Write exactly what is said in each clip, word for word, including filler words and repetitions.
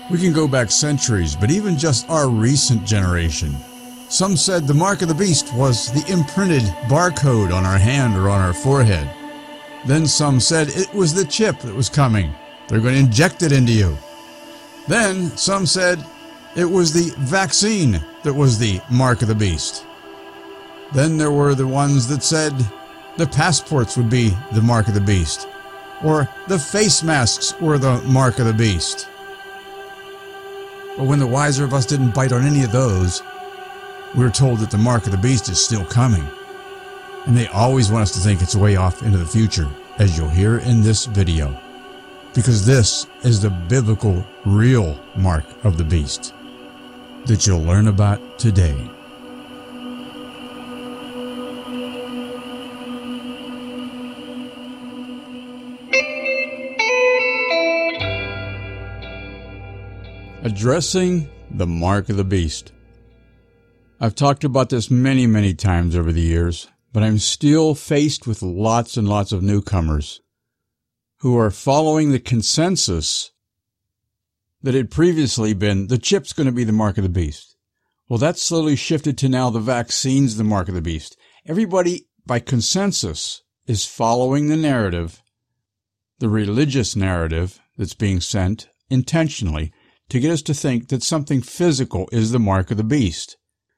We can go back centuries, but even just our recent generation. Some said the mark of the beast was the imprinted barcode on our hand or on our forehead. Then some said it was the chip that was coming. They're going to inject it into you. Then some said it was the vaccine that was the mark of the beast. Then there were the ones that said the passports would be the mark of the beast, or the face masks were the mark of the beast. But when the wiser of us didn't bite on any of those, we were told that the mark of the beast is still coming. And they always want us to think it's way off into the future, as you'll hear in this video. Because this is the biblical, real mark of the beast that you'll learn about today. Addressing the mark of the beast. I've talked about this many, many times over the years, but I'm still faced with lots and lots of newcomers who are following the consensus that had previously been the chip's going to be the mark of the beast. Well, that's slowly shifted to now the vaccine's the mark of the beast. Everybody, by consensus, is following the narrative, the religious narrative that's being sent intentionally to get us to think that something physical is the mark of the beast.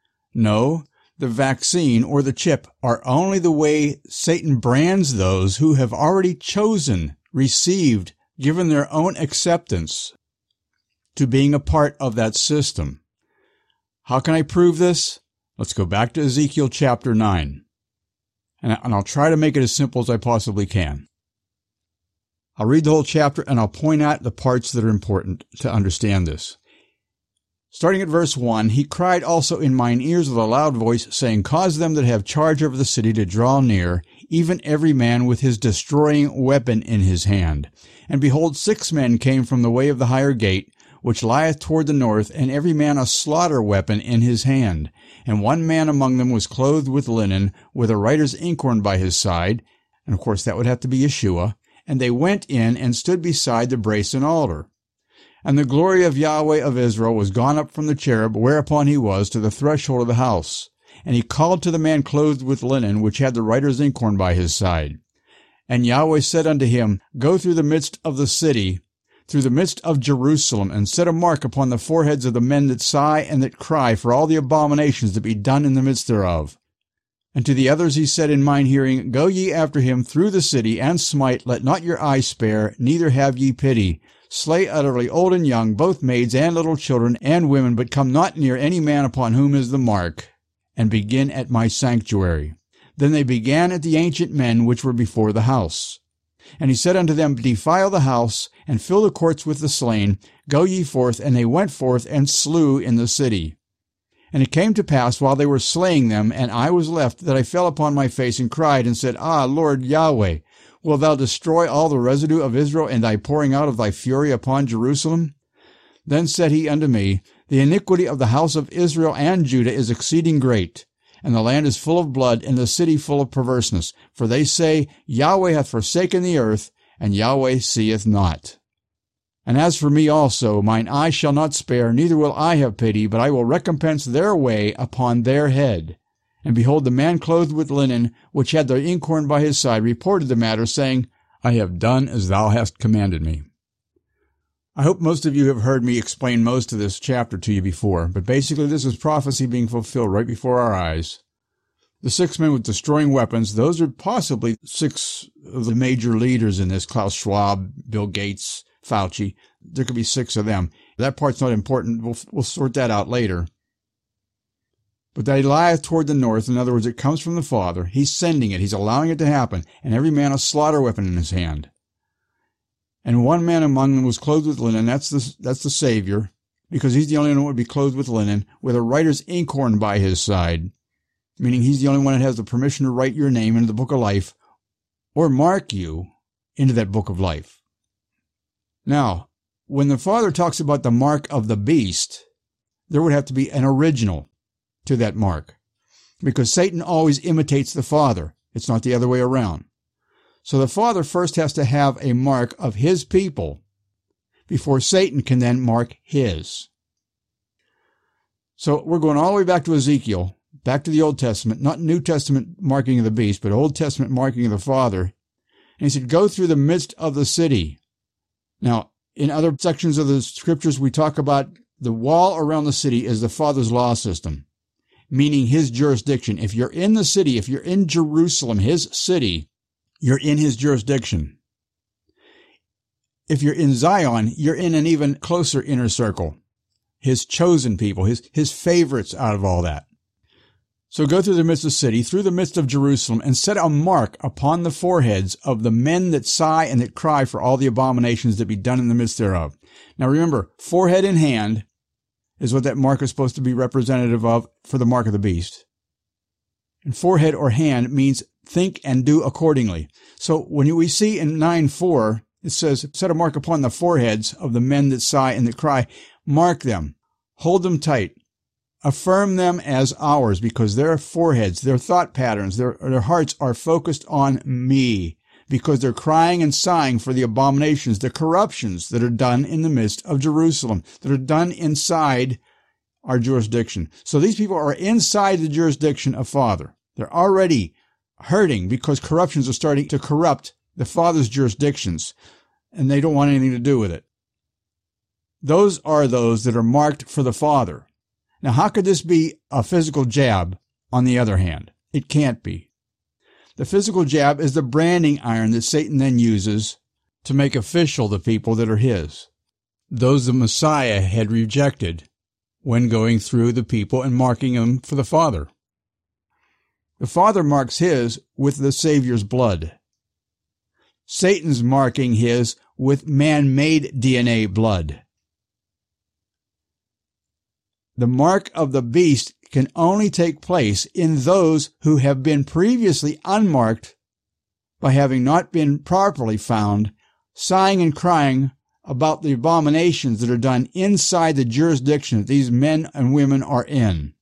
No, the vaccine or the chip are only the way Satan brands those who have already chosen, received, given their own acceptance to being a part of that system. How can I prove this? Let's go back to Ezekiel chapter nine. And I'll try to make it as simple as I possibly can. I'll read the whole chapter and I'll point out the parts that are important to understand this. Starting at verse one, he cried also in mine ears with a loud voice, saying, Cause them that have charge over the city to draw near, even every man with his destroying weapon in his hand. And behold, six men came from the way of the higher gate, which lieth toward the north, and every man a slaughter weapon in his hand. And one man among them was clothed with linen, with a writer's inkhorn by his side, and of course that would have to be Yeshua. And they went in and stood beside the brazen altar. And the glory of Yahweh of Israel was gone up from the cherub whereupon he was to the threshold of the house. And he called to the man clothed with linen, which had the writer's inkhorn by his side. And Yahweh said unto him, Go through the midst of the city, through the midst of Jerusalem, and set a mark upon the foreheads of the men that sigh and that cry for all the abominations that be done in the midst thereof. And to the others he said in mine hearing, Go ye after him through the city, and smite, let not your eye spare, neither have ye pity. Slay utterly old and young, both maids and little children and women, but come not near any man upon whom is the mark, and begin at my sanctuary. Then they began at the ancient men which were before the house. And he said unto them, Defile the house, and fill the courts with the slain. Go ye forth. And they went forth, and slew in the city. And it came to pass, while they were slaying them, and I was left, that I fell upon my face, and cried, and said, Ah, Lord Yahweh, wilt thou destroy all the residue of Israel in thy pouring out of thy fury upon Jerusalem? Then said he unto me, The iniquity of the house of Israel and Judah is exceeding great, and the land is full of blood, and the city full of perverseness. For they say, Yahweh hath forsaken the earth, and Yahweh seeth not. And as for me also, mine eye shall not spare, neither will I have pity, but I will recompense their way upon their head. And behold, the man clothed with linen, which had the inkhorn by his side, reported the matter, saying, I have done as thou hast commanded me. I hope most of you have heard me explain most of this chapter to you before, but basically this is prophecy being fulfilled right before our eyes. The six men with destroying weapons, those are possibly six of the major leaders in this, Klaus Schwab, Bill Gates, Fauci. There could be six of them. That part's not important. We'll, we'll sort that out later. But that he lieth toward the north, in other words, it comes from the Father. He's sending it. He's allowing it to happen. And every man a slaughter weapon in his hand. And one man among them was clothed with linen. That's the, that's the Savior, because he's the only one who would be clothed with linen, with a writer's inkhorn by his side, meaning he's the only one that has the permission to write your name into the book of life, or mark you into that book of life. Now, when the Father talks about the mark of the beast, there would have to be an original to that mark, because Satan always imitates the Father. It's not the other way around. So the Father first has to have a mark of his people before Satan can then mark his. So we're going all the way back to Ezekiel, back to the Old Testament, not New Testament marking of the beast, but Old Testament marking of the Father. And he said, go through the midst of the city. Now, in other sections of the scriptures, we talk about the wall around the city is the Father's law system, meaning his jurisdiction. If you're in the city, if you're in Jerusalem, his city, you're in his jurisdiction. If you're in Zion, you're in an even closer inner circle, his chosen people, his, his favorites out of all that. So go through the midst of the city, through the midst of Jerusalem, and set a mark upon the foreheads of the men that sigh and that cry for all the abominations that be done in the midst thereof. Now remember, forehead in hand is what that mark is supposed to be representative of for the mark of the beast. And forehead or hand means think and do accordingly. So when we see in nine four, it says, set a mark upon the foreheads of the men that sigh and that cry. Mark them. Hold them tight. Affirm them as ours, because their foreheads, their thought patterns, their, their hearts are focused on me, because they're crying and sighing for the abominations, the corruptions that are done in the midst of Jerusalem, that are done inside our jurisdiction. So these people are inside the jurisdiction of Father. They're already hurting because corruptions are starting to corrupt the Father's jurisdictions, and they don't want anything to do with it. Those are those that are marked for the Father. Now, how could this be a physical jab, on the other hand? It can't be. The physical jab is the branding iron that Satan then uses to make official the people that are his, those the Messiah had rejected when going through the people and marking them for the Father. The Father marks his with the Savior's blood. Satan's marking his with man-made D N A blood. The mark of the beast can only take place in those who have been previously unmarked by having not been properly found, sighing and crying about the abominations that are done inside the jurisdiction that these men and women are in.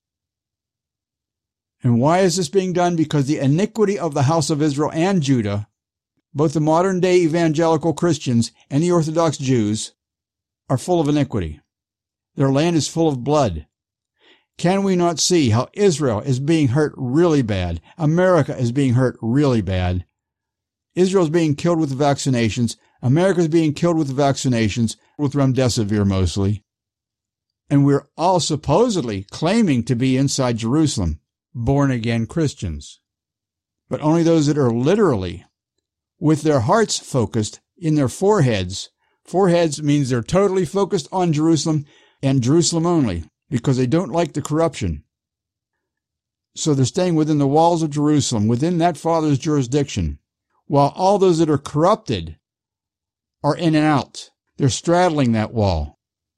And why is this being done? Because the iniquity of the house of Israel and Judah, both the modern-day evangelical Christians and the Orthodox Jews, are full of iniquity. Their land is full of blood. Can we not see how Israel is being hurt really bad? America is being hurt really bad. Israel is being killed with the vaccinations. America is being killed with the vaccinations, with remdesivir mostly. And we're all supposedly claiming to be inside Jerusalem, born-again Christians. But only those that are literally, with their hearts focused in their foreheads. Foreheads means they're totally focused on Jerusalem and Jerusalem only, because they don't like the corruption. So they're staying within the walls of Jerusalem, within that Father's jurisdiction, while all those that are corrupted are in and out. They're straddling that wall.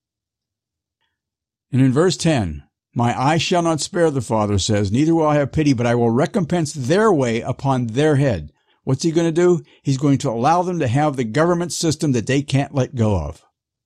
And in verse ten, my eye shall not spare, the Father says, neither will I have pity, but I will recompense their way upon their head. What's he going to do? He's going to allow them to have the government system that they can't let go of.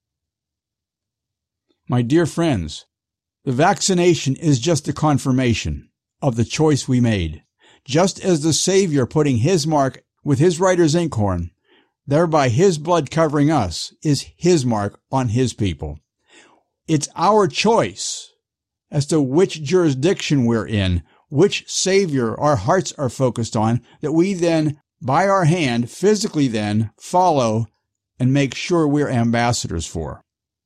My dear friends, the vaccination is just a confirmation of the choice we made. Just as the Savior putting his mark with his writer's inkhorn, thereby his blood covering us, is his mark on his people. It's our choice as to which jurisdiction we're in, which Savior our hearts are focused on, that we then, by our hand, physically then, follow and make sure we're ambassadors for.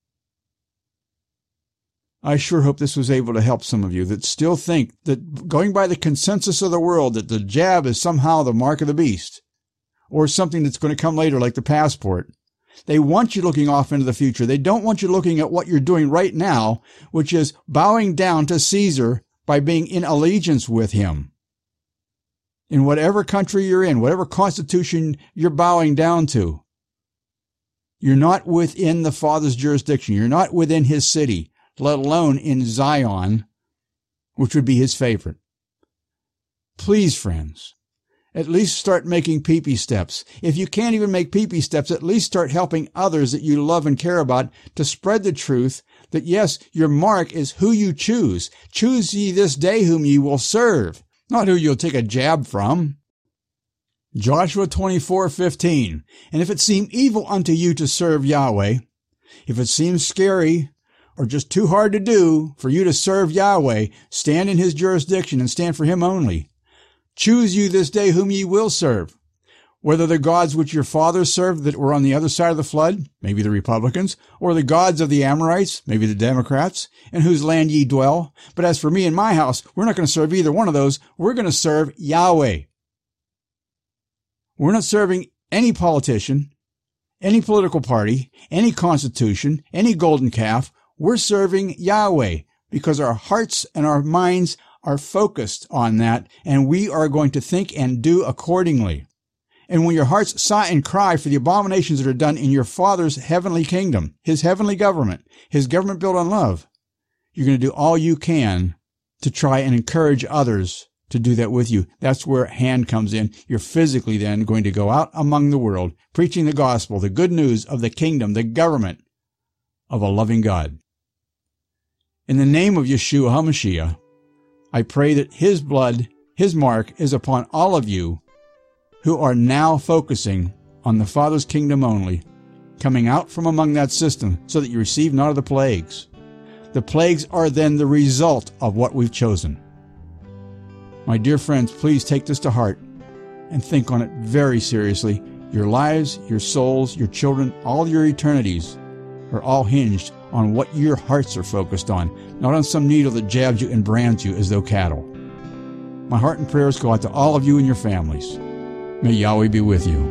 I sure hope this was able to help some of you that still think that, going by the consensus of the world, that the jab is somehow the mark of the beast, or something that's going to come later like the passport. They want you looking off into the future. They don't want you looking at what you're doing right now, which is bowing down to Caesar by being in allegiance with him. In whatever country you're in, whatever constitution you're bowing down to, you're not within the Father's jurisdiction. You're not within his city, let alone in Zion, which would be his favorite. Please, friends, at least start making pee-pee steps. If you can't even make pee-pee steps, at least start helping others that you love and care about to spread the truth that, yes, your mark is who you choose. Choose ye this day whom ye will serve, not who you'll take a jab from. Joshua twenty-four fifteen, and if it seem evil unto you to serve Yahweh, If it seems scary or just too hard to do for you to serve Yahweh, stand in his jurisdiction and stand for him only. Choose you this day whom ye will serve, whether the gods which your fathers served that were on the other side of the flood, maybe the Republicans, or the gods of the Amorites, maybe the Democrats, in whose land ye dwell. But as for me and my house, we're not going to serve either one of those. We're going to serve Yahweh. We're not serving any politician, any political party, any constitution, any golden calf. We're serving Yahweh because our hearts and our minds are focused on that, and we are going to think and do accordingly. And when your hearts sigh and cry for the abominations that are done in your Father's heavenly kingdom, his heavenly government, his government built on love, you're going to do all you can to try and encourage others to do that with you. That's where hand comes in. You're physically then going to go out among the world, preaching the gospel, the good news of the kingdom, the government of a loving God. In the name of Yeshua HaMashiach, I pray that his blood, his mark, is upon all of you who are now focusing on the Father's kingdom only, coming out from among that system so that you receive none of the plagues. The plagues are then the result of what we've chosen. My dear friends, please take this to heart and think on it very seriously. Your lives, your souls, your children, all your eternities are all hinged on what your hearts are focused on, not on some needle that jabs you and brands you as though cattle. My heart and prayers go out to all of you and your families. May Yahweh be with you.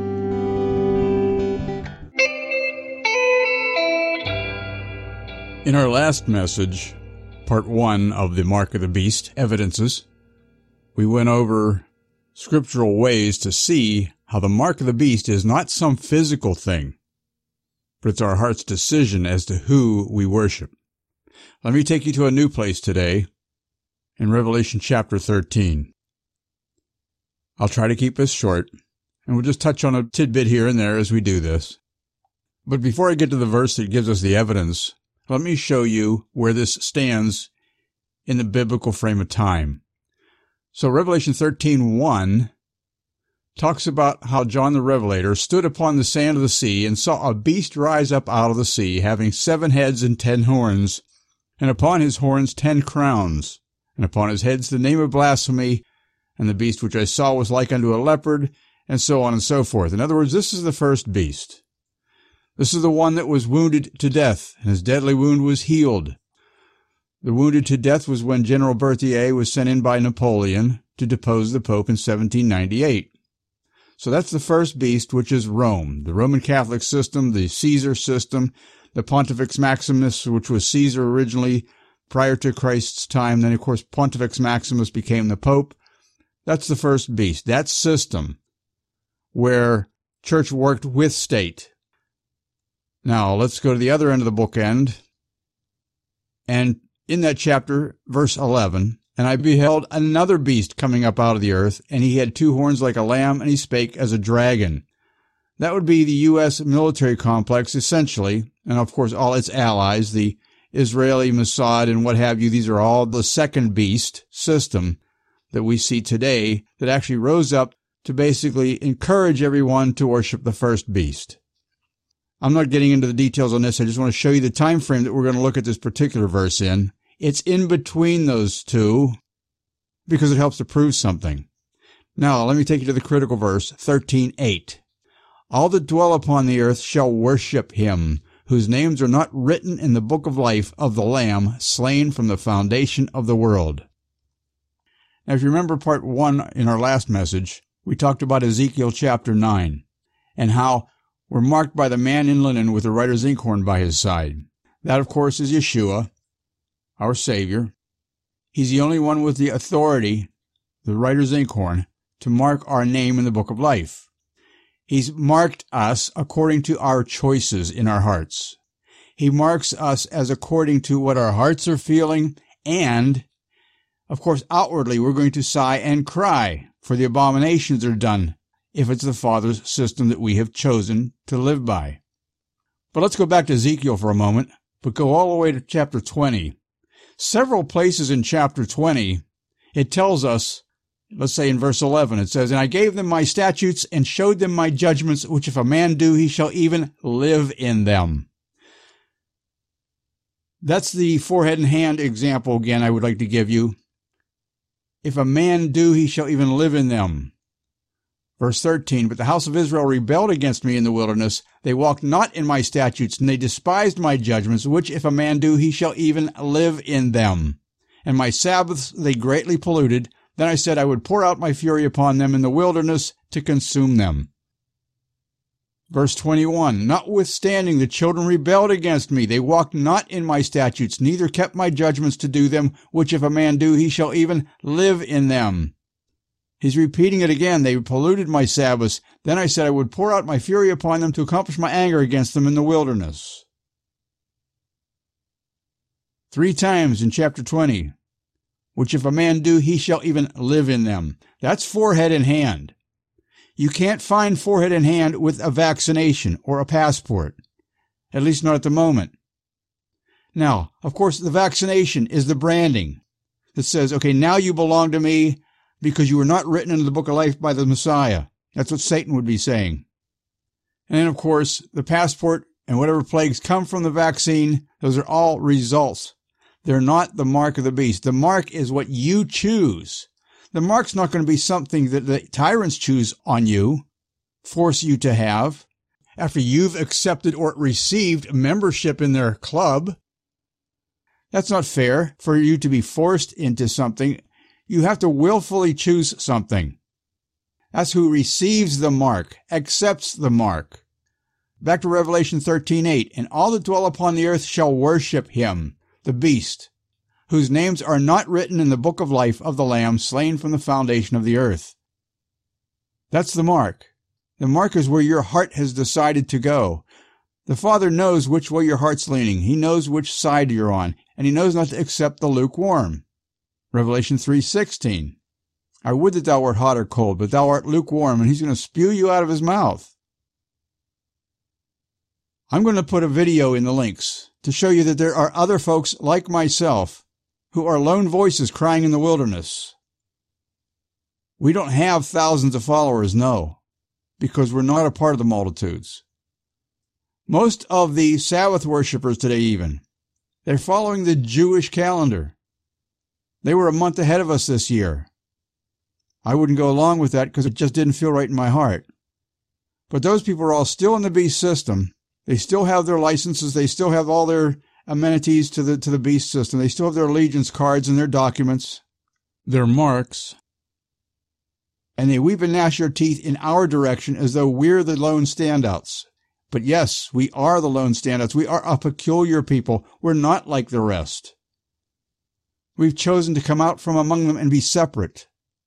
In our last message, part one of the Mark of the Beast, Evidences, we went over scriptural ways to see how the Mark of the Beast is not some physical thing, but it's our heart's decision as to who we worship. Let me take you to a new place today in Revelation chapter thirteen. I'll try to keep this short, and we'll just touch on a tidbit here and there as we do this. But before I get to the verse that gives us the evidence, let me show you where this stands in the biblical frame of time. So Revelation thirteen one talks about how John the Revelator stood upon the sand of the sea and saw a beast rise up out of the sea, having seven heads and ten horns, and upon his horns ten crowns, and upon his heads the name of blasphemy, and the beast which I saw was like unto a leopard, and so on and so forth. In other words, this is the first beast. This is the one that was wounded to death, and his deadly wound was healed. The wounded to death was when General Berthier was sent in by Napoleon to depose the Pope in seventeen ninety-eight. So that's the first beast, which is Rome, the Roman Catholic system, the Caesar system, the Pontifex Maximus, which was Caesar originally prior to Christ's time. Then, of course, Pontifex Maximus became the Pope. That's the first beast, that system where church worked with state. Now, let's go to the other end of the bookend. And in that chapter, verse eleven, and I beheld another beast coming up out of the earth, and he had two horns like a lamb, and he spake as a dragon. That would be the U S military complex, essentially, and of course all its allies, the Israeli Mossad and what have you. These are all the second beast system that we see today that actually rose up to basically encourage everyone to worship the first beast. I'm not getting into the details on this. I just want to show you the time frame that we're going to look at this particular verse in. It's in between those two because it helps to prove something. Now, let me take you to the critical verse, thirteen eight. All that dwell upon the earth shall worship him, whose names are not written in the book of life of the Lamb, slain from the foundation of the world. Now, if you remember part one in our last message, we talked about Ezekiel chapter nine and how we're marked by the man in linen with the writer's inkhorn by his side. That, of course, is Yeshua, our Savior. He's the only one with the authority, the writer's inkhorn, to mark our name in the book of life. He's marked us according to our choices in our hearts. He marks us as according to what our hearts are feeling, and, of course, outwardly we're going to sigh and cry for the abominations that are done if it's the Father's system that we have chosen to live by. But let's go back to Ezekiel for a moment, but go all the way to chapter twenty. Several places in chapter twenty, it tells us, let's say in verse eleven, it says, And I gave them my statutes and showed them my judgments, which if a man do, he shall even live in them. That's the forehead and hand example again I would like to give you. If a man do, he shall even live in them. Verse thirteen, but the house of Israel rebelled against me in the wilderness. They walked not in my statutes, and they despised my judgments, which if a man do, he shall even live in them. And my Sabbaths they greatly polluted. Then I said I would pour out my fury upon them in the wilderness to consume them. Verse twenty-one, notwithstanding the children rebelled against me. They walked not in my statutes, neither kept my judgments to do them, which if a man do, he shall even live in them. He's repeating it again. They polluted my Sabbaths. Then I said I would pour out my fury upon them to accomplish my anger against them in the wilderness. Three times in chapter twenty, which if a man do, he shall even live in them. That's forehead and hand. You can't find forehead and hand with a vaccination or a passport, at least not at the moment. Now, of course, the vaccination is the branding that says, okay, now you belong to me because you were not written into the book of life by the Messiah. That's what Satan would be saying. And then, of course, the passport and whatever plagues come from the vaccine, those are all results. They're not the mark of the beast. The mark is what you choose. The mark's not going to be something that the tyrants choose on you, force you to have, after you've accepted or received membership in their club. That's not fair for you to be forced into something. You have to willfully choose something. That's who receives the mark, accepts the mark. Back to Revelation thirteen eight, and all that dwell upon the earth shall worship him, the beast, whose names are not written in the book of life of the Lamb slain from the foundation of the earth. That's the mark. The mark is where your heart has decided to go. The Father knows which way your heart's leaning. He knows which side you're on, and he knows not to accept the lukewarm. Revelation three sixteen. I would that thou wert hot or cold, but thou art lukewarm, and he's going to spew you out of his mouth. I'm going to put a video in the links to show you that there are other folks like myself who are lone voices crying in the wilderness. We don't have thousands of followers, no, because we're not a part of the multitudes. Most of the Sabbath worshipers today even, they're following the Jewish calendar. They were a month ahead of us this year. I wouldn't go along with that because it just didn't feel right in my heart. But those people are all still in the beast system. They still have their licenses. They still have all their amenities to the to the beast system. They still have their allegiance cards and their documents, their marks. And they weep and gnash their teeth in our direction as though we're the lone standouts. But yes, we are the lone standouts. We are a peculiar people. We're not like the rest. We've chosen to come out from among them and be separate.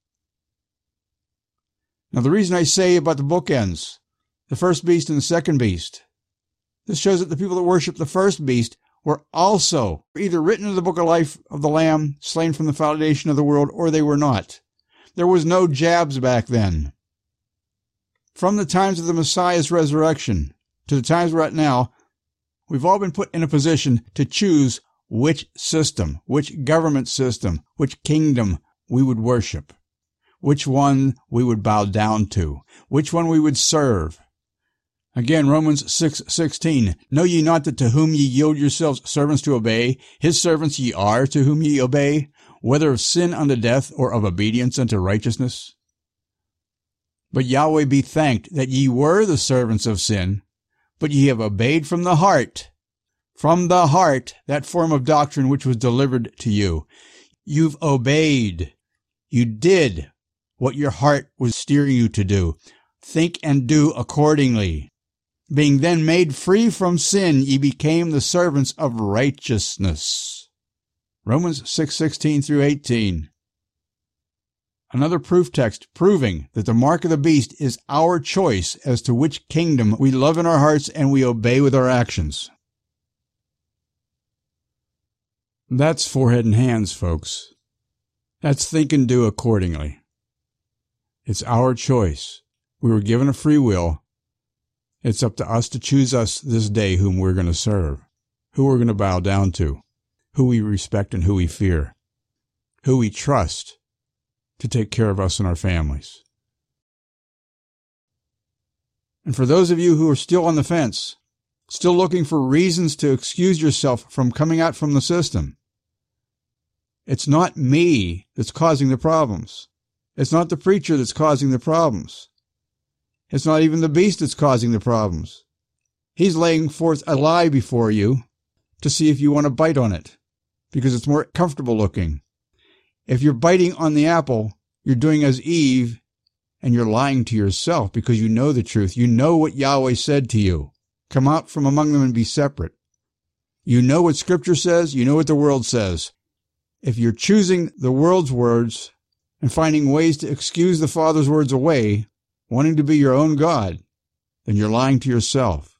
Now, the reason I say about the bookends, the first beast and the second beast, this shows that the people that worship the first beast were also either written in the book of life of the Lamb, slain from the foundation of the world, or they were not. There was no jabs back then. From the times of the Messiah's resurrection to the times we're at now, we've all been put in a position to choose which system, which government system, which kingdom we would worship, which one we would bow down to, which one we would serve. Again, Romans six sixteen, know ye not that to whom ye yield yourselves servants to obey, his servants ye are to whom ye obey, whether of sin unto death or of obedience unto righteousness? But Yahweh be thanked that ye were the servants of sin, but ye have obeyed from the heart, from the heart, that form of doctrine which was delivered to you. You've obeyed. You did what your heart was steering you to do. Think and do accordingly. Being then made free from sin, ye became the servants of righteousness. Romans six sixteen through eighteen. Another proof text proving that the mark of the beast is our choice as to which kingdom we love in our hearts and we obey with our actions. That's forehead and hands, folks. That's think and do accordingly. It's our choice. We were given a free will. It's up to us to choose us this day whom we're going to serve, who we're going to bow down to, who we respect and who we fear, who we trust to take care of us and our families. And for those of you who are still on the fence, still looking for reasons to excuse yourself from coming out from the system. It's not me that's causing the problems. It's not the preacher that's causing the problems. It's not even the beast that's causing the problems. He's laying forth a lie before you to see if you want to bite on it, because it's more comfortable looking. If you're biting on the apple, you're doing as Eve, and you're lying to yourself because you know the truth. You know what Yahweh said to you. Come out from among them and be separate. You know what Scripture says. You know what the world says. If you're choosing the world's words and finding ways to excuse the Father's words away, wanting to be your own God, then you're lying to yourself.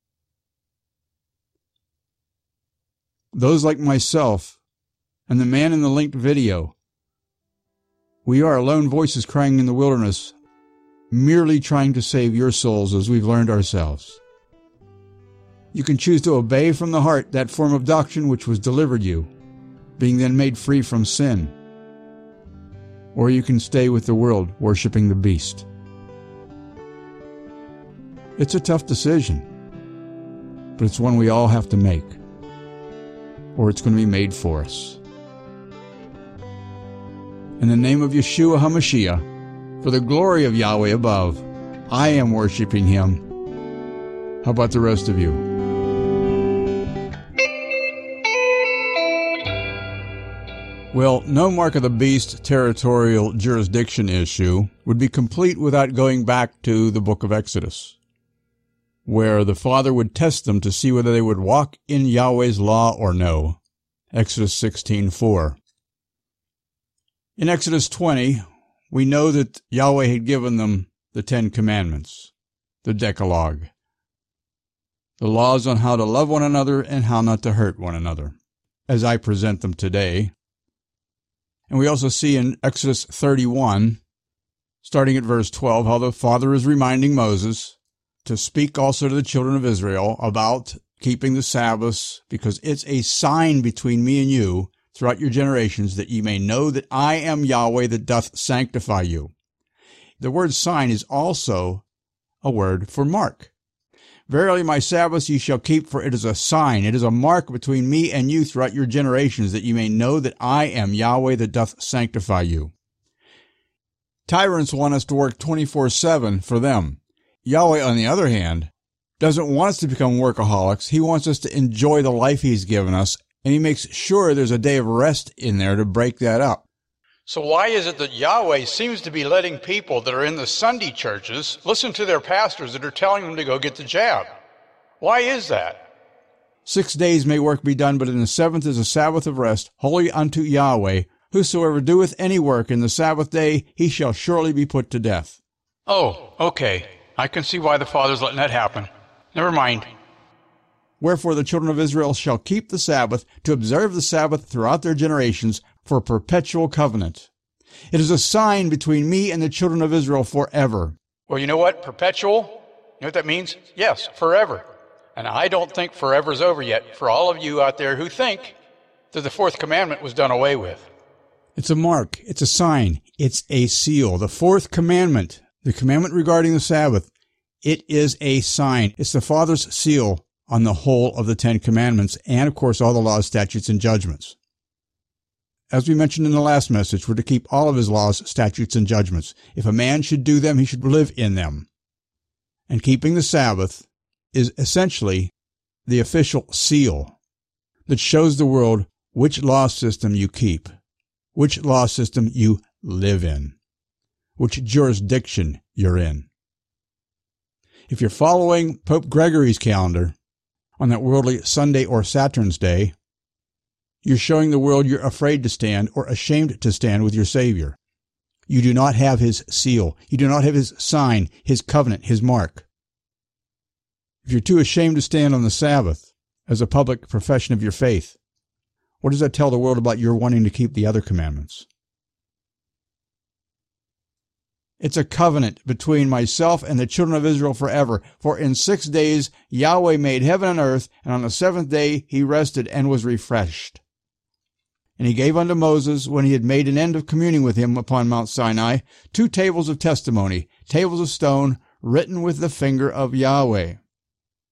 Those like myself and the man in the linked video, we are lone voices crying in the wilderness, merely trying to save your souls as we've learned ourselves. You can choose to obey from the heart that form of doctrine which was delivered you, being then made free from sin. Or you can stay with the world, worshiping the beast. It's a tough decision, but it's one we all have to make, or it's going to be made for us. In the name of Yeshua HaMashiach, for the glory of Yahweh above, I am worshiping Him. How about the rest of you? Well, no mark of the beast territorial jurisdiction issue would be complete without going back to the book of Exodus, where the Father would test them to see whether they would walk in Yahweh's law or no. Exodus sixteen four. In Exodus twenty, we know that Yahweh had given them the Ten Commandments, the Decalogue, the laws on how to love one another and how not to hurt one another, as I present them today. And we also see in Exodus thirty-one, starting at verse twelve, how the Father is reminding Moses to speak also to the children of Israel about keeping the Sabbaths, because it's a sign between me and you throughout your generations, that ye may know that I am Yahweh that doth sanctify you. The word sign is also a word for mark. Verily my Sabbaths ye shall keep, for it is a sign, it is a mark between me and you throughout your generations, that ye may know that I am Yahweh that doth sanctify you. Tyrants want us to work twenty-four seven for them. Yahweh, on the other hand, doesn't want us to become workaholics. He wants us to enjoy the life He's given us, and He makes sure there's a day of rest in there to break that up. So why is it that Yahweh seems to be letting people that are in the Sunday churches listen to their pastors that are telling them to go get the jab? Why is that? Six days may work be done, but in the seventh is a Sabbath of rest, holy unto Yahweh. Whosoever doeth any work in the Sabbath day, he shall surely be put to death. Oh, okay. I can see why the Father's letting that happen. Never mind. Wherefore the children of Israel shall keep the Sabbath, to observe the Sabbath throughout their generations, for a perpetual covenant. It is a sign between me and the children of Israel forever. Well, you know what? Perpetual? You know what that means? Yes, forever. And I don't think forever's over yet for all of you out there who think that the fourth commandment was done away with. It's a mark. It's a sign. It's a seal. The fourth commandment, the commandment regarding the Sabbath, it is a sign. It's the Father's seal on the whole of the Ten Commandments and, of course, all the laws, statutes, and judgments. As we mentioned in the last message, we're to keep all of His laws, statutes, and judgments. If a man should do them, he should live in them. And keeping the Sabbath is essentially the official seal that shows the world which law system you keep, which law system you live in, which jurisdiction you're in. If you're following Pope Gregory's calendar on that worldly Sunday or Saturn's day, you're showing the world you're afraid to stand or ashamed to stand with your Savior. You do not have His seal. You do not have His sign, His covenant, His mark. If you're too ashamed to stand on the Sabbath as a public profession of your faith, what does that tell the world about your wanting to keep the other commandments? It's a covenant between myself and the children of Israel forever. For in six days Yahweh made heaven and earth, and on the seventh day He rested and was refreshed. And He gave unto Moses, when He had made an end of communing with him upon Mount Sinai, two tables of testimony, tables of stone, written with the finger of Yahweh.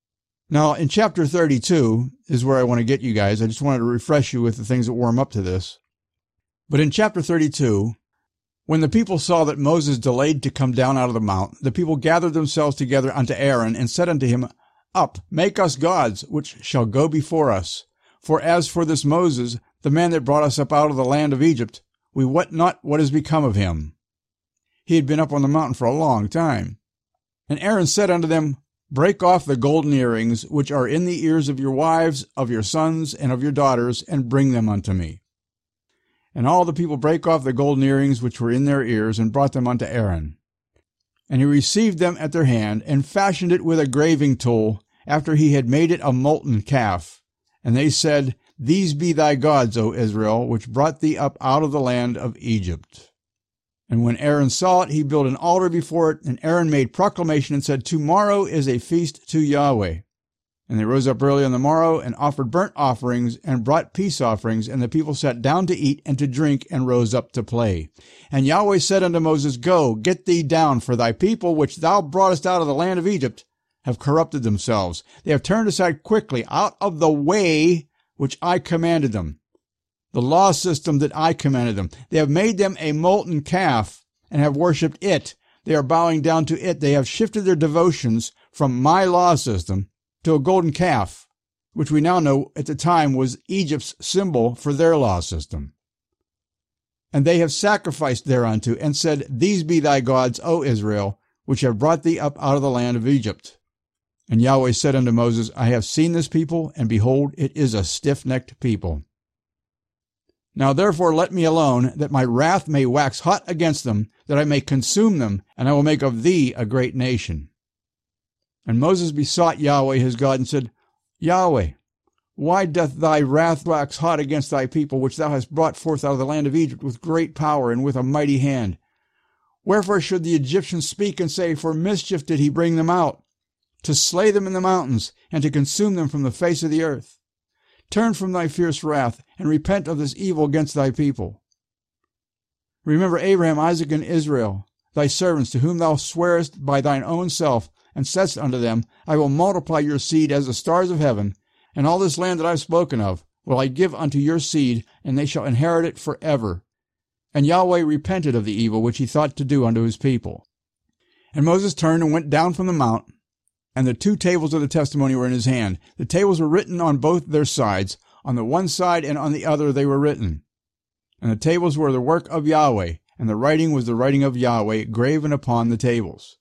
Now, in chapter thirty-two is where I want to get you guys. I just wanted to refresh you with the things that warm up to this. But in chapter thirty-two, when the people saw that Moses delayed to come down out of the mount, the people gathered themselves together unto Aaron and said unto him, Up, make us gods, which shall go before us. For as for this Moses, the man that brought us up out of the land of Egypt, we wot not what is become of him. He had been up on the mountain for a long time. And Aaron said unto them, Break off the golden earrings which are in the ears of your wives, of your sons, and of your daughters, and bring them unto me. And all the people brake off the golden earrings which were in their ears, and brought them unto Aaron. And he received them at their hand, and fashioned it with a graving tool, after he had made it a molten calf. And they said, These be thy gods, O Israel, which brought thee up out of the land of Egypt. And when Aaron saw it, he built an altar before it, and Aaron made proclamation and said, Tomorrow is a feast to Yahweh. And they rose up early on the morrow, and offered burnt offerings, and brought peace offerings, and the people sat down to eat and to drink, and rose up to play. And Yahweh said unto Moses, Go, get thee down, for thy people which thou broughtest out of the land of Egypt have corrupted themselves. They have turned aside quickly out of the way which I commanded them, the law system that I commanded them. They have made them a molten calf, and have worshipped it. They are bowing down to it. They have shifted their devotions from my law system to a golden calf, which we now know at the time was Egypt's symbol for their law system. And they have sacrificed thereunto, and said, These be thy gods, O Israel, which have brought thee up out of the land of Egypt. And Yahweh said unto Moses, I have seen this people, and behold, it is a stiff-necked people. Now therefore let me alone, that my wrath may wax hot against them, that I may consume them, and I will make of thee a great nation. And Moses besought Yahweh his God, and said, Yahweh, why doth thy wrath wax hot against thy people, which thou hast brought forth out of the land of Egypt with great power and with a mighty hand? Wherefore should the Egyptians speak and say, For mischief did he bring them out, to slay them in the mountains, and to consume them from the face of the earth? Turn from thy fierce wrath, and repent of this evil against thy people. Remember Abraham, Isaac, and Israel, thy servants, to whom thou swarest by thine own self, and saidst unto them, I will multiply your seed as the stars of heaven, and all this land that I have spoken of will I give unto your seed, and they shall inherit it forever. And Yahweh repented of the evil which he thought to do unto his people. And Moses turned and went down from the mount, and the two tables of the testimony were in his hand. The tables were written on both their sides. On the one side and on the other they were written. And the tables were the work of Yahweh, and the writing was the writing of Yahweh, graven upon the tables.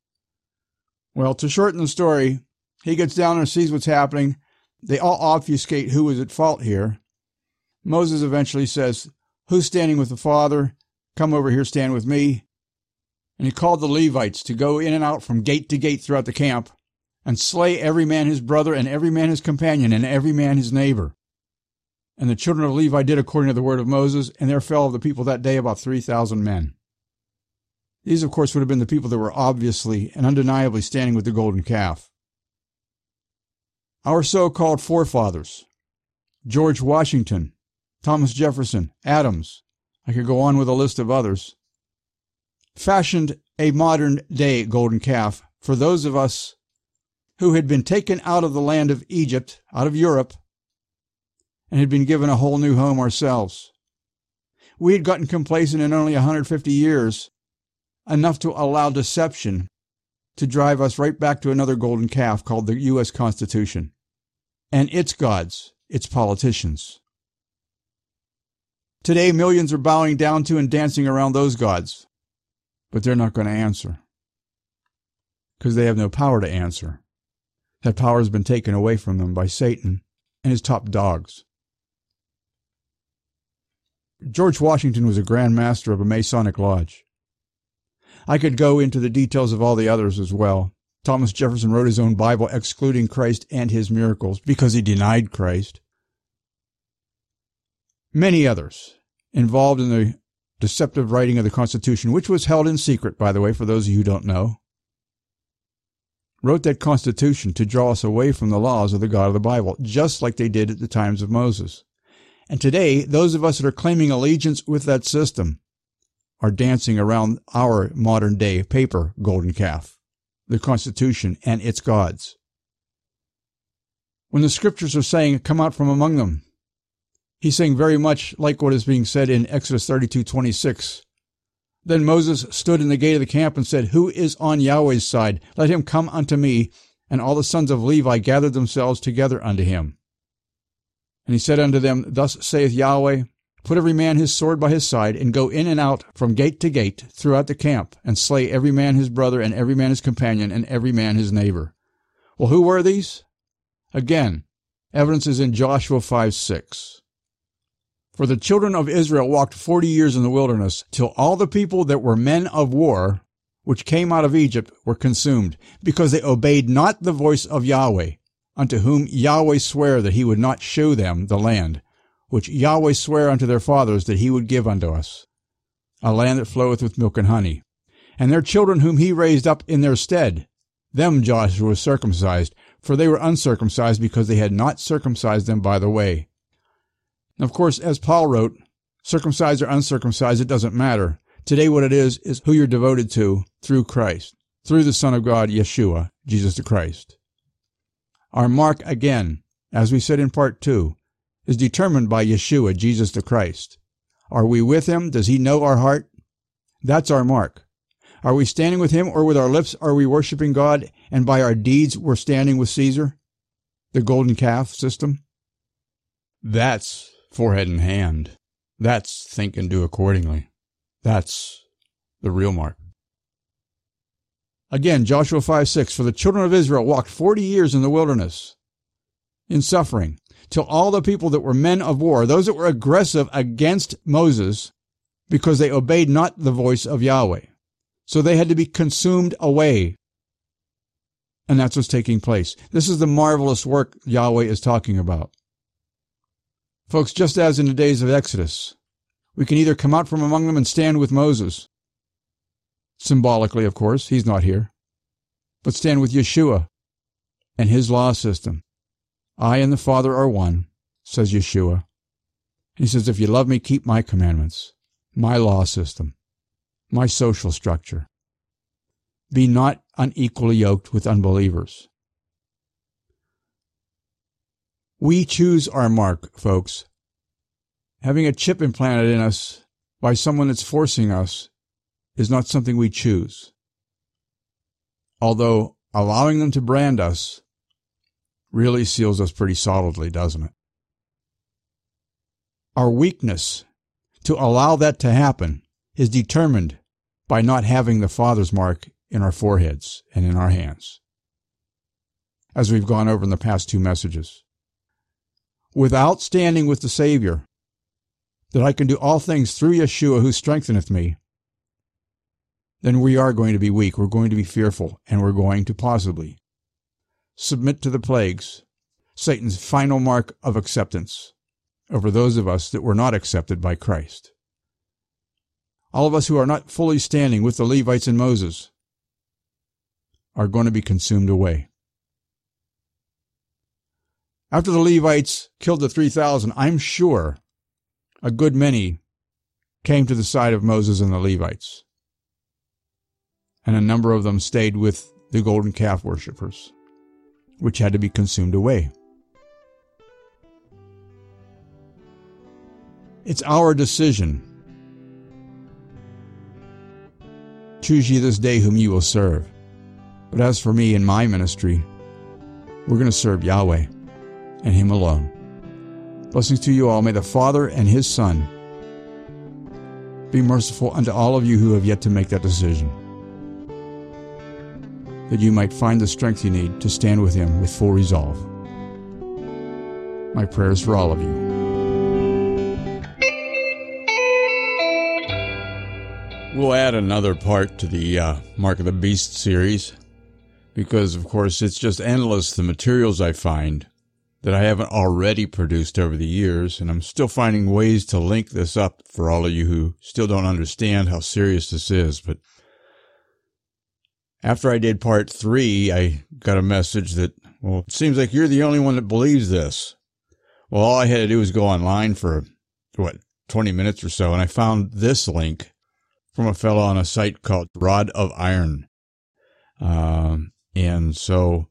Well, to shorten the story, he gets down and sees what's happening. They all obfuscate who is at fault here. Moses eventually says, Who's standing with the Father? Come over here, stand with me. And he called the Levites to go in and out from gate to gate throughout the camp, and slay every man his brother, and every man his companion, and every man his neighbor. And the children of Levi did according to the word of Moses, and there fell of the people that day about three thousand men. These, of course, would have been the people that were obviously and undeniably standing with the golden calf. Our so-called forefathers, George Washington, Thomas Jefferson, Adams, I could go on with a list of others, fashioned a modern-day golden calf for those of us who had been taken out of the land of Egypt, out of Europe, and had been given a whole new home ourselves. We had gotten complacent in only one hundred fifty years, enough to allow deception to drive us right back to another golden calf called the U S Constitution, and its gods, its politicians. Today, millions are bowing down to and dancing around those gods, but they're not going to answer, because they have no power to answer. That power has been taken away from them by Satan and his top dogs. George Washington was a Grand Master of a Masonic lodge. I could go into the details of all the others as well. Thomas Jefferson wrote his own Bible excluding Christ and his miracles because he denied Christ. Many others involved in the deceptive writing of the Constitution, which was held in secret, by the way, for those of you who don't know, wrote that Constitution to draw us away from the laws of the God of the Bible, just like they did at the times of Moses. And today, those of us that are claiming allegiance with that system are dancing around our modern-day paper golden calf, the Constitution and its gods. When the scriptures are saying, come out from among them, he's saying very much like what is being said in Exodus thirty-two twenty-six. Then Moses stood in the gate of the camp and said, who is on Yahweh's side? Let him come unto me. And all the sons of Levi gathered themselves together unto him. And he said unto them, thus saith Yahweh, put every man his sword by his side, and go in and out from gate to gate throughout the camp, and slay every man his brother, and every man his companion, and every man his neighbor. Well, who were these? Again, evidence is in Joshua five six. For the children of Israel walked forty years in the wilderness, till all the people that were men of war, which came out of Egypt, were consumed, because they obeyed not the voice of Yahweh, unto whom Yahweh sware that he would not shew them the land, which Yahweh sware unto their fathers that he would give unto us, a land that floweth with milk and honey. And their children whom he raised up in their stead, them Joshua circumcised, for they were uncircumcised, because they had not circumcised them by the way. And of course, as Paul wrote, circumcised or uncircumcised, it doesn't matter. Today what it is, is who you're devoted to through Christ, through the Son of God, Yeshua, Jesus the Christ. Our mark, again, as we said in part two, is determined by Yeshua, Jesus the Christ. Are we with him? Does he know our heart? That's our mark. Are we standing with him, or with our lips are we worshiping God, and by our deeds we're standing with Caesar, the golden calf system? That's forehead and hand. That's think and do accordingly. That's the real mark. Again, Joshua five six, for the children of Israel walked forty years in the wilderness, in suffering, till all the people that were men of war, those that were aggressive against Moses, because they obeyed not the voice of Yahweh. So they had to be consumed away. And that's what's taking place. This is the marvelous work Yahweh is talking about. Folks, just as in the days of Exodus, we can either come out from among them and stand with Moses, symbolically, of course, he's not here, but stand with Yeshua and his law system. I and the Father are one, says Yeshua. He says, if you love me, keep my commandments, my law system, my social structure. Be not unequally yoked with unbelievers. We choose our mark, folks. Having a chip implanted in us by someone that's forcing us is not something we choose. Although allowing them to brand us really seals us pretty solidly, doesn't it? Our weakness to allow that to happen is determined by not having the Father's mark in our foreheads and in our hands, as we've gone over in the past two messages. Without standing with the Savior, that I can do all things through Yeshua who strengtheneth me, then we are going to be weak, we're going to be fearful, and we're going to possibly submit to the plagues, Satan's final mark of acceptance over those of us that were not accepted by Christ. All of us who are not fully standing with the Levites and Moses are going to be consumed away. After the Levites killed the three thousand, I'm sure a good many came to the side of Moses and the Levites, and a number of them stayed with the golden calf worshippers, which had to be consumed away. It's our decision. Choose ye this day whom ye will serve. But as for me and my ministry, we're going to serve Yahweh and him alone. Blessings to you all. May the Father and his Son be merciful unto all of you who have yet to make that decision, that you might find the strength you need to stand with him with full resolve. My prayers for all of you. We'll add another part to the uh, Mark of the Beast series, because, of course, it's just endless, the materials I find that I haven't already produced over the years, and I'm still finding ways to link this up for all of you who still don't understand how serious this is. But after I did part three, I got a message that, well, it seems like you're the only one that believes this. Well, all I had to do was go online for, what, twenty minutes or so, and I found this link from a fellow on a site called Rod of Iron. Um, and so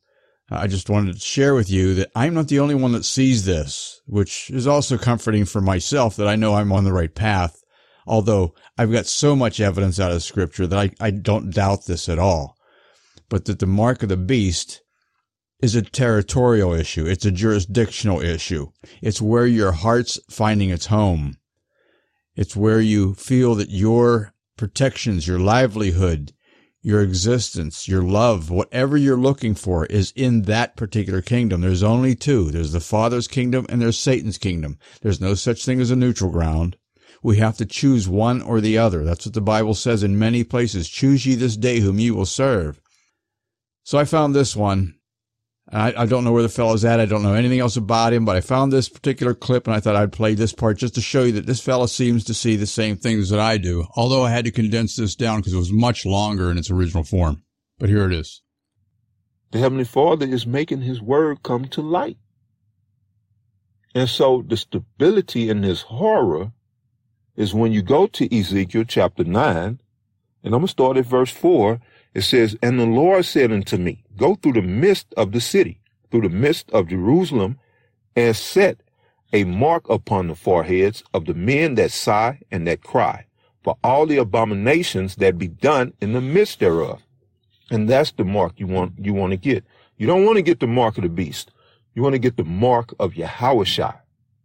I just wanted to share with you that I'm not the only one that sees this, which is also comforting for myself that I know I'm on the right path, although I've got so much evidence out of Scripture that I, I don't doubt this at all. But that the mark of the beast is a territorial issue. It's a jurisdictional issue. It's where your heart's finding its home. It's where you feel that your protections, your livelihood, your existence, your love, whatever you're looking for is in that particular kingdom. There's only two. There's the Father's kingdom and there's Satan's kingdom. There's no such thing as a neutral ground. We have to choose one or the other. That's what the Bible says in many places. Choose ye this day whom ye will serve. So I found this one. I, I don't know where the fellow's at. I don't know anything else about him, but I found this particular clip and I thought I'd play this part just to show you that this fellow seems to see the same things that I do, although I had to condense this down because it was much longer in its original form. But here it is. The Heavenly Father is making his word come to light. And so the stability in this horror is when you go to Ezekiel chapter nine, and I'm going to start at verse four. It says, "And the Lord said unto me, go through the midst of the city, through the midst of Jerusalem, and set a mark upon the foreheads of the men that sigh and that cry, for all the abominations that be done in the midst thereof." And that's the mark you want, you want to get. You don't want to get the mark of the beast. You want to get the mark of Yahushua.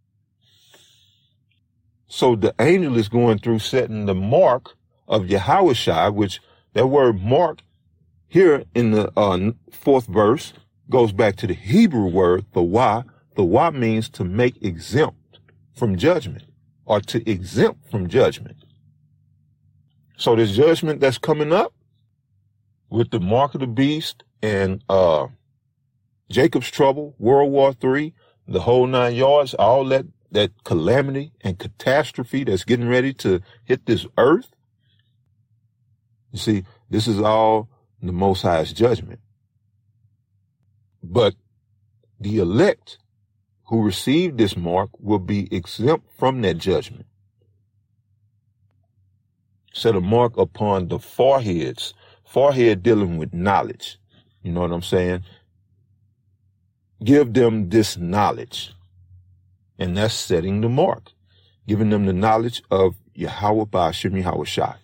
So the angel is going through setting the mark of Yahushua, which that word mark here in the uh, fourth verse goes back to the Hebrew word, the wa. The wa means to make exempt from judgment or to exempt from judgment. So this judgment that's coming up with the mark of the beast and uh, Jacob's trouble, World War Three, the whole nine yards, all that, that calamity and catastrophe that's getting ready to hit this earth. You see, this is all the Most High's judgment. But the elect who receive this mark will be exempt from that judgment. Set a mark upon the foreheads, forehead dealing with knowledge. You know what I'm saying? Give them this knowledge. And that's setting the mark, giving them the knowledge of Yahweh Ba'ashem Yahushua.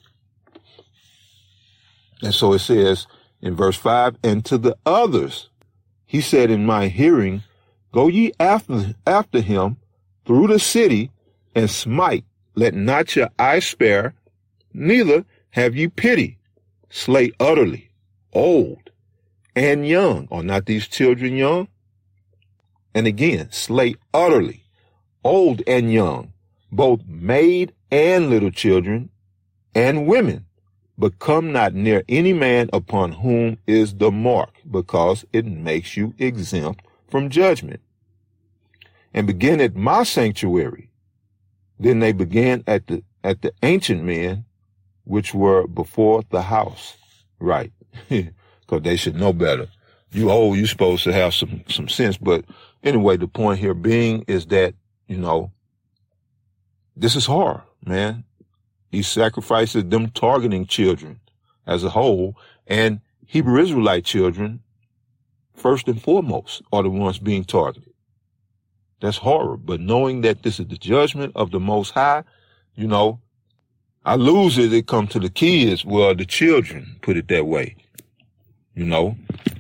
And so it says in verse five, "And to the others, he said in my hearing, go ye after, after him through the city and smite. Let not your eye spare, neither have ye pity. Slay utterly, old and young." Are not these children young? And again, slay utterly, old and young, both maid and little children and women. But come not near any man upon whom is the mark, because it makes you exempt from judgment. And begin at my sanctuary. Then they began at the at the ancient men, which were before the house. Right. Because they should know better. You old, you supposed to have some, some sense. But anyway, the point here being is that, you know, this is horror, man. These sacrifices, them targeting children as a whole, and Hebrew Israelite children, first and foremost, are the ones being targeted. That's horror. But knowing that this is the judgment of the Most High, you know, I lose it, it comes to the kids, well, the children, put it that way. You know,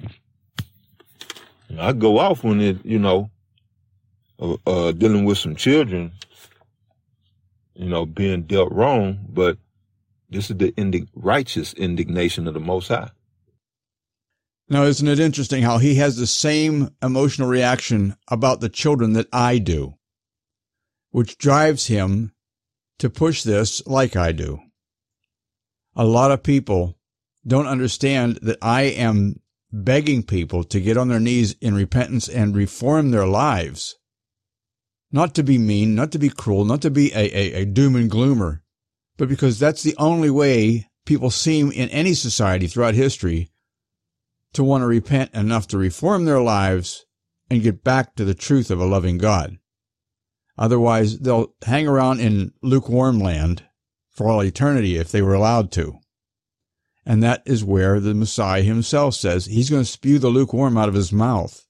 I go off when it, you know, uh, uh, dealing with some children, you know, being dealt wrong, but this is the indi- righteous indignation of the Most High. Now, isn't it interesting how he has the same emotional reaction about the children that I do, which drives him to push this like I do. A lot of people don't understand that I am begging people to get on their knees in repentance and reform their lives. Not to be mean, not to be cruel, not to be a, a, a doom and gloomer, but because that's the only way people seem in any society throughout history to want to repent enough to reform their lives and get back to the truth of a loving God. Otherwise, they'll hang around in lukewarm land for all eternity if they were allowed to. And that is where the Messiah himself says he's going to spew the lukewarm out of his mouth.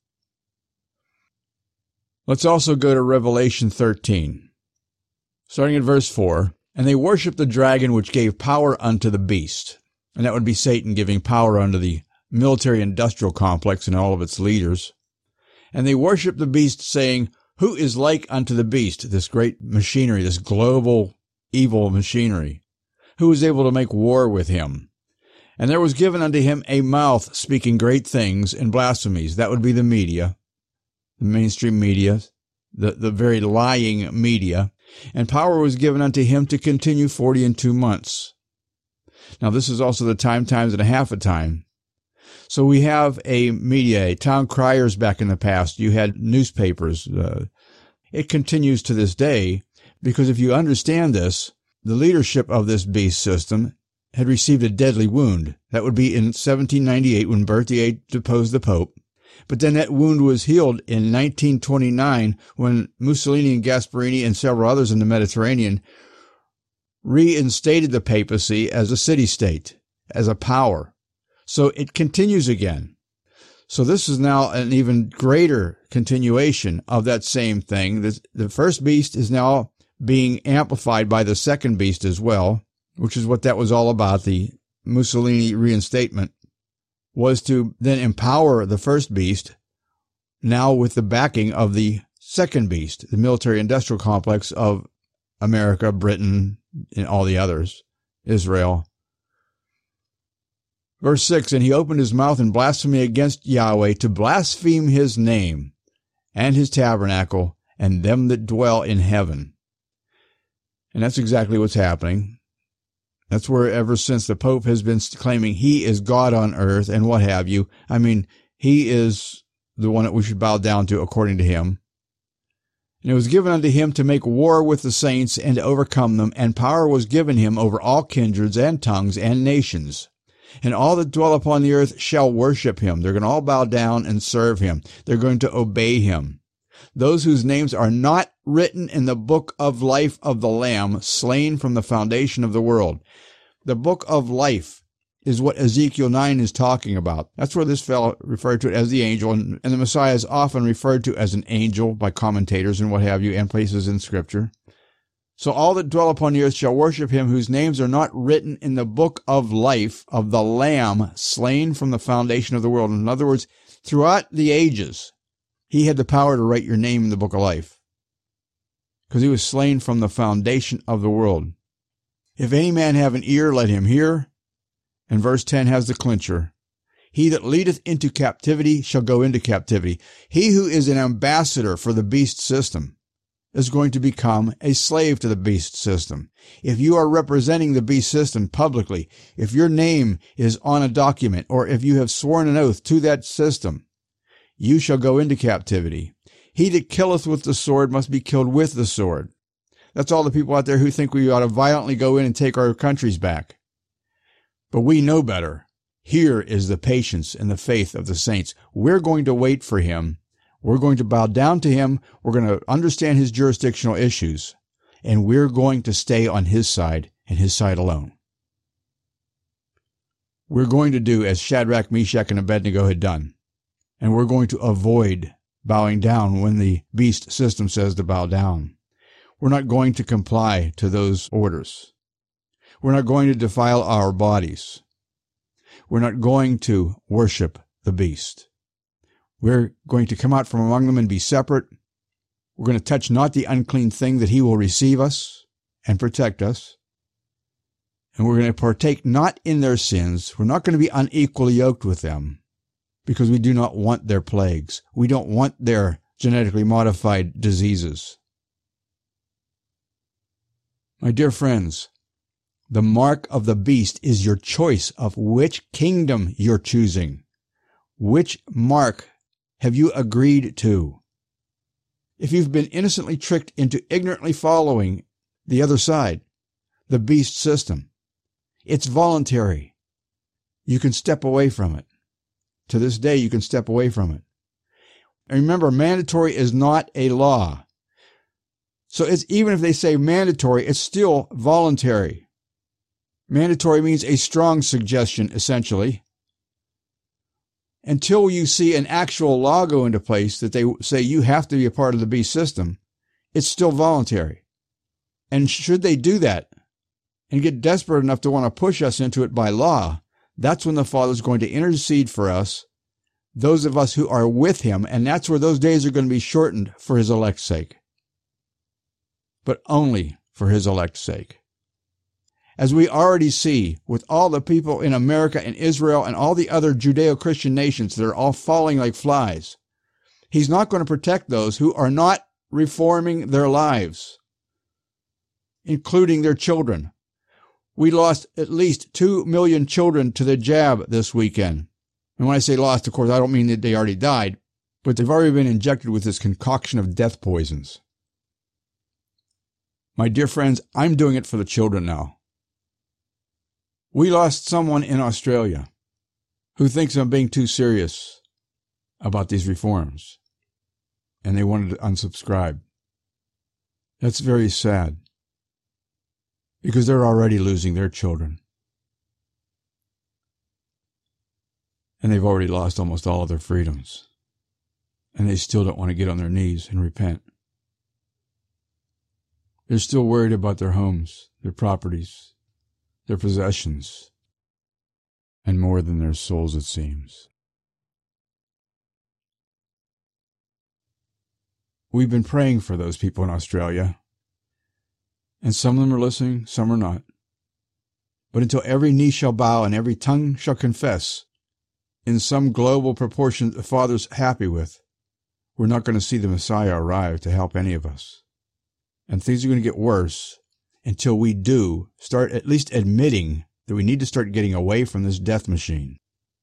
Let's also go to Revelation thirteen, starting at verse four. And they worshiped the dragon which gave power unto the beast. And that would be Satan giving power unto the military-industrial complex and all of its leaders. And they worshiped the beast, saying, Who is like unto the beast, this great machinery, this global evil machinery? Who is able to make war with him? And there was given unto him a mouth speaking great things and blasphemies. That would be the media, the mainstream media, the, the very lying media. And power was given unto him to continue forty and two months. Now this is also the time, times and a half a time. So we have a media, a town criers back in the past. You had newspapers. Uh, it continues to this day, because if you understand this, the leadership of this beast system had received a deadly wound. That would be in seventeen ninety-eight when Berthier deposed the Pope. But then that wound was healed in nineteen twenty-nine when Mussolini and Gasparini and several others in the Mediterranean reinstated the papacy as a city-state, as a power. So it continues again. So this is now an even greater continuation of that same thing. The, the first beast is now being amplified by the second beast as well, which is what that was all about. The Mussolini reinstatement was to then empower the first beast, now with the backing of the second beast, the military-industrial complex of America, Britain, and all the others, Israel. Verse six, And he opened his mouth in blasphemy against Yahweh, to blaspheme his name, and his tabernacle, and them that dwell in heaven. And that's exactly what's happening. That's where ever since the Pope has been claiming he is God on earth and what have you. I mean, he is the one that we should bow down to according to him. And it was given unto him to make war with the saints and to overcome them, and power was given him over all kindreds and tongues and nations. And all that dwell upon the earth shall worship him. They're going to all bow down and serve him. They're going to obey him. Those whose names are not written in the book of life of the Lamb, slain from the foundation of the world. The book of life is what Ezekiel nine is talking about. That's where this fellow referred to it as the angel, and, and the Messiah is often referred to as an angel by commentators and what have you, and places in Scripture. So all that dwell upon the earth shall worship him, whose names are not written in the book of life of the Lamb, slain from the foundation of the world. In other words, throughout the ages, he had the power to write your name in the book of life, because he was slain from the foundation of the world. If any man have an ear, let him hear. And verse ten has the clincher. He that leadeth into captivity shall go into captivity. He who is an ambassador for the beast system is going to become a slave to the beast system. If you are representing the beast system publicly, if your name is on a document, or if you have sworn an oath to that system, you shall go into captivity. He that killeth with the sword must be killed with the sword. That's all the people out there who think we ought to violently go in and take our countries back. But we know better. Here is the patience and the faith of the saints. We're going to wait for him. We're going to bow down to him. We're going to understand his jurisdictional issues. And we're going to stay on his side and his side alone. We're going to do as Shadrach, Meshach, and Abednego had done. And we're going to avoid bowing down when the beast system says to bow down. We're not going to comply to those orders. We're not going to defile our bodies. We're not going to worship the beast. We're going to come out from among them and be separate. We're going to touch not the unclean thing, that he will receive us and protect us. And we're going to partake not in their sins. We're not going to be unequally yoked with them, because we do not want their plagues. We don't want their genetically modified diseases. My dear friends, the mark of the beast is your choice of which kingdom you're choosing. Which mark have you agreed to? If you've been innocently tricked into ignorantly following the other side, the beast system, it's voluntary. You can step away from it. To this day, you can step away from it. And remember, mandatory is not a law. So it's, even if they say mandatory, it's still voluntary. Mandatory means a strong suggestion, essentially. Until you see an actual law go into place that they say you have to be a part of the beast system, it's still voluntary. And should they do that and get desperate enough to want to push us into it by law, that's when the Father's going to intercede for us, those of us who are with him, and that's where those days are going to be shortened for his elect's sake. But only for his elect's sake. As we already see with all the people in America and Israel and all the other Judeo-Christian nations that are all falling like flies, he's not going to protect those who are not reforming their lives, including their children. We lost at least two million children to the jab this weekend. And when I say lost, of course, I don't mean that they already died, but they've already been injected with this concoction of death poisons. My dear friends, I'm doing it for the children now. We lost someone in Australia who thinks I'm being too serious about these reforms, and they wanted to unsubscribe. That's very sad, because they're already losing their children. And they've already lost almost all of their freedoms, and they still don't want to get on their knees and repent. They're still worried about their homes, their properties, their possessions, and more than their souls, it seems. We've been praying for those people in Australia, and some of them are listening, some are not. But until every knee shall bow and every tongue shall confess, in some global proportion that the Father's happy with, we're not going to see the Messiah arrive to help any of us. And things are going to get worse until we do start at least admitting that we need to start getting away from this death machine.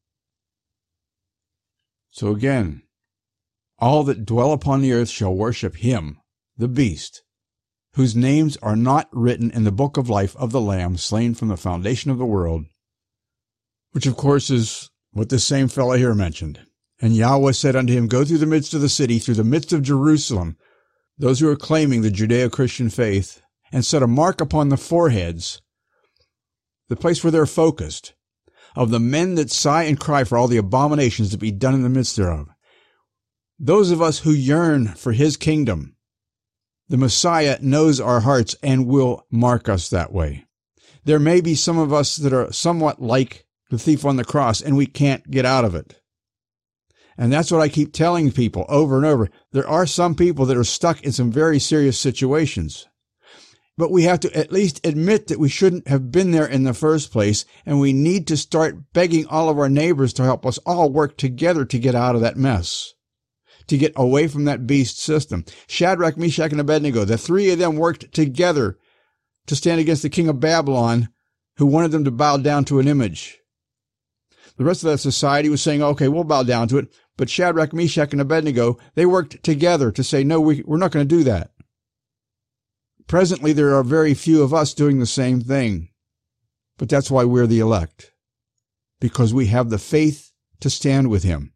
So again, all that dwell upon the earth shall worship him, the beast, whose names are not written in the book of life of the Lamb slain from the foundation of the world, which of course is what this same fellow here mentioned. And Yahweh said unto him, Go through the midst of the city, through the midst of Jerusalem, those who are claiming the Judeo-Christian faith, and set a mark upon the foreheads, the place where they're focused, of the men that sigh and cry for all the abominations that be done in the midst thereof. Those of us who yearn for his kingdom, the Messiah knows our hearts and will mark us that way. There may be some of us that are somewhat like the thief on the cross, and we can't get out of it. And that's what I keep telling people over and over. There are some people that are stuck in some very serious situations. But we have to at least admit that we shouldn't have been there in the first place, and we need to start begging all of our neighbors to help us all work together to get out of that mess, to get away from that beast system. Shadrach, Meshach, and Abednego, the three of them worked together to stand against the king of Babylon, who wanted them to bow down to an image. The rest of that society was saying, okay, we'll bow down to it. But Shadrach, Meshach, and Abednego, they worked together to say, no, we, we're not going to do that. Presently, there are very few of us doing the same thing. But that's why we're the elect, because we have the faith to stand with him.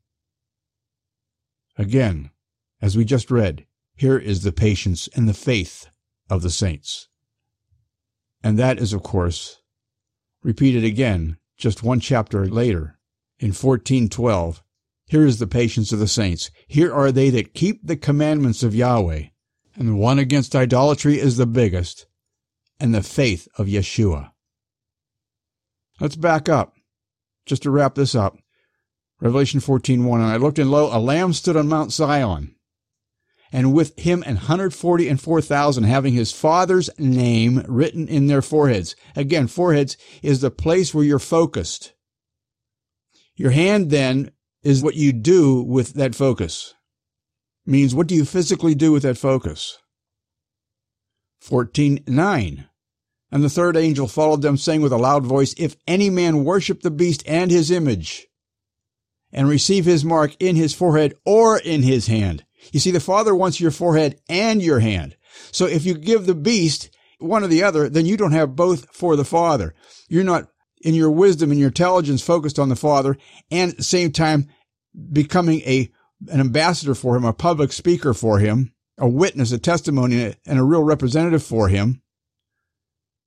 Again, as we just read, here is the patience and the faith of the saints. And that is, of course, repeated again just one chapter later in fourteen twelve. Here is the patience of the saints. Here are they that keep the commandments of Yahweh. And the one against idolatry is the biggest, and the faith of Yeshua. Let's back up, just to wrap this up. Revelation fourteen one, And I looked, and lo, a lamb stood on Mount Zion, and with him an hundred forty and four thousand, having his Father's name written in their foreheads. Again, foreheads is the place where you're focused. Your hand, then, is what you do with that focus. Means, what do you physically do with that focus? fourteen nine, And the third angel followed them, saying with a loud voice, If any man worship the beast and his image, and receive his mark in his forehead or in his hand. You see, the Father wants your forehead and your hand. So if you give the beast one or the other, then you don't have both for the Father. You're not, in your wisdom and your intelligence, focused on the Father, and at the same time becoming a an ambassador for him, a public speaker for him, a witness, a testimony, and a real representative for him.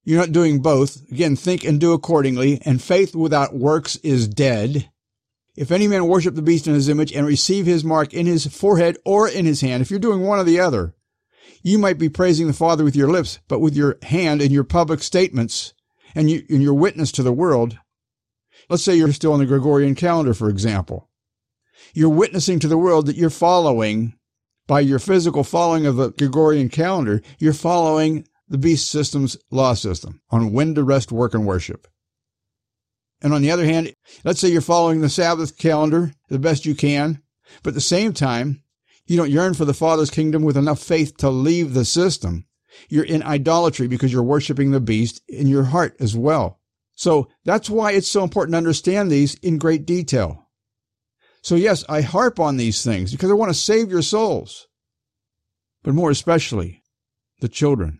You're not doing both. Again, think and do accordingly. And faith without works is dead. If any man worship the beast in his image and receive his mark in his forehead or in his hand, if you're doing one or the other, you might be praising the Father with your lips, but with your hand and your public statements and, you, and your witness to the world. Let's say you're still on the Gregorian calendar, for example. You're witnessing to the world that you're following, by your physical following of the Gregorian calendar, you're following the beast system's law system on when to rest, work, and worship. And on the other hand, let's say you're following the Sabbath calendar the best you can, but at the same time, you don't yearn for the Father's kingdom with enough faith to leave the system. You're in idolatry because you're worshiping the beast in your heart as well. So that's why it's so important to understand these in great detail. So yes, I harp on these things because I want to save your souls, but more especially the children.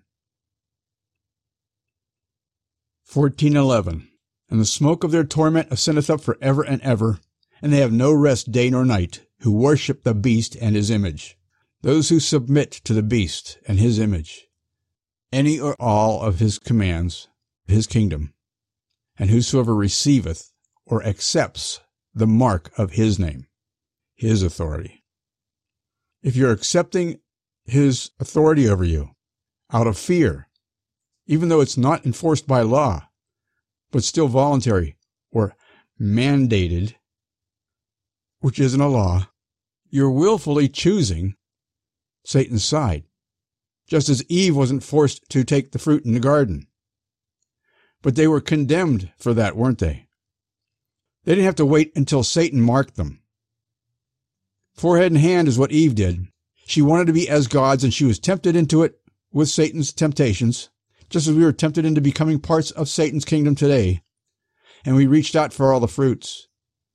fourteen eleven. And the smoke of their torment ascendeth up for ever and ever, and they have no rest day nor night, who worship the beast and his image. Those who submit to the beast and his image, any or all of his commands, his kingdom, and whosoever receiveth or accepts the mark of his name, his authority. If you're accepting his authority over you out of fear, even though it's not enforced by law, but still voluntary or mandated, which isn't a law, you're willfully choosing Satan's side, just as Eve wasn't forced to take the fruit in the garden. But they were condemned for that, weren't they? They didn't have to wait until Satan marked them. Forehead and hand is what Eve did. She wanted to be as gods, and she was tempted into it with Satan's temptations, just as we were tempted into becoming parts of Satan's kingdom today, and we reached out for all the fruits.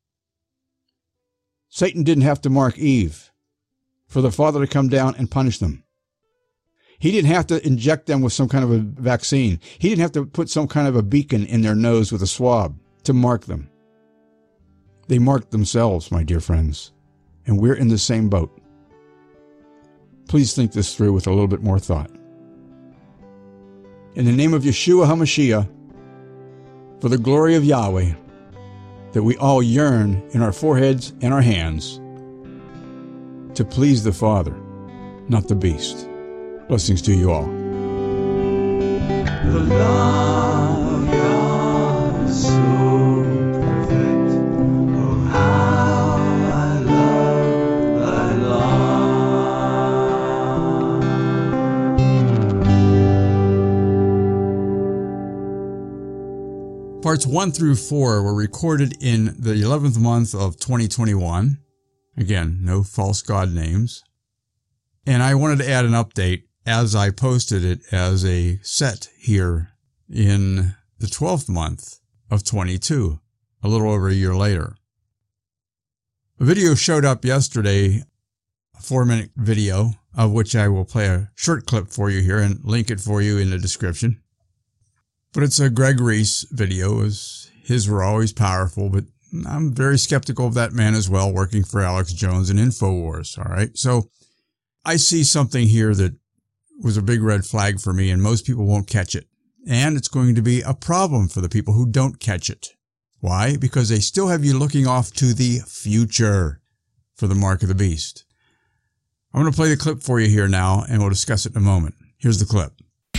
Satan didn't have to mark Eve for the Father to come down and punish them. He didn't have to inject them with some kind of a vaccine. He didn't have to put some kind of a beacon in their nose with a swab to mark them. They marked themselves, my dear friends, and we're in the same boat. Please think this through with a little bit more thought. In the name of Yeshua HaMashiach, for the glory of Yahweh, that we all yearn in our foreheads and our hands to please the Father, not the beast. Blessings to you all. The love of Yah is so perfect. Oh, how I love thy law. Parts one through four were recorded in the eleventh month of twenty twenty-one. Again, no false god names. And I wanted to add an update as I posted it as a set here in the twelfth month of twenty-two, a little over a year later. A video showed up yesterday, a four-minute video, of which I will play a short clip for you here and link it for you in the description. But it's a Greg Reese video. His were always powerful, but I'm very skeptical of that man as well, working for Alex Jones and InfoWars, all right? So I see something here that was a big red flag for me, and most people won't catch it. And it's going to be a problem for the people who don't catch it. Why? Because they still have you looking off to the future for the mark of the beast. I'm going to play the clip for you here now, and we'll discuss it in a moment. Here's the clip.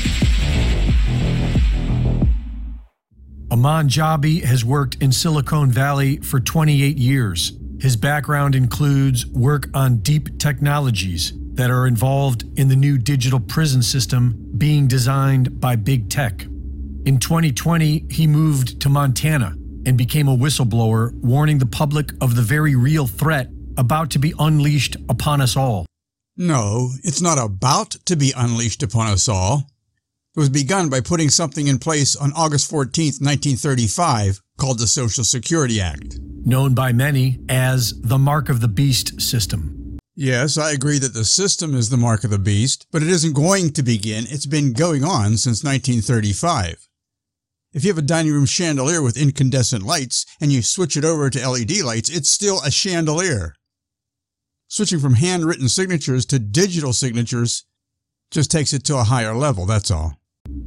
Aman Jabi has worked in Silicon Valley for twenty-eight years. His background includes work on deep technologies that are involved in the new digital prison system being designed by big tech. In twenty twenty, he moved to Montana and became a whistleblower, warning the public of the very real threat about to be unleashed upon us all. No, it's not about to be unleashed upon us all. It was begun by putting something in place on August fourteenth, nineteen thirty-five, called the Social Security Act. Known by many as the Mark of the Beast system. Yes, I agree that the system is the mark of the beast, but it isn't going to begin. It's been going on since nineteen thirty-five. If you have a dining room chandelier with incandescent lights and you switch it over to L E D lights, it's still a chandelier. Switching from handwritten signatures to digital signatures just takes it to a higher level, that's all.